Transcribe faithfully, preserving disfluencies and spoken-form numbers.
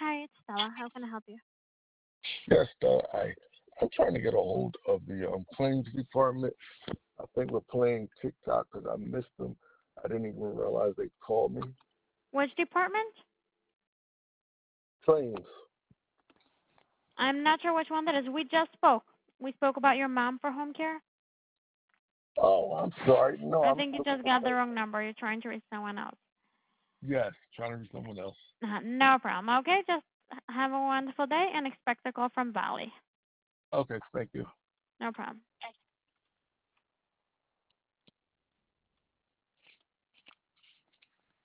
Hi, it's Stella. How can I help you? Yes, uh, I I'm trying to get a hold of the um, claims department. I think we're playing TikTok because I missed them. I didn't even realize they called me. Which department? Claims. I'm not sure which one that is. We just spoke. We spoke about your mom for home care. Oh, I'm sorry. No, I I'm think you looking just for got the claims. wrong number. You're trying to reach someone else. Yes, trying to reach someone else. Uh, no problem. Okay, just have a wonderful day and expect a call from Valley. Okay, thank you. No problem.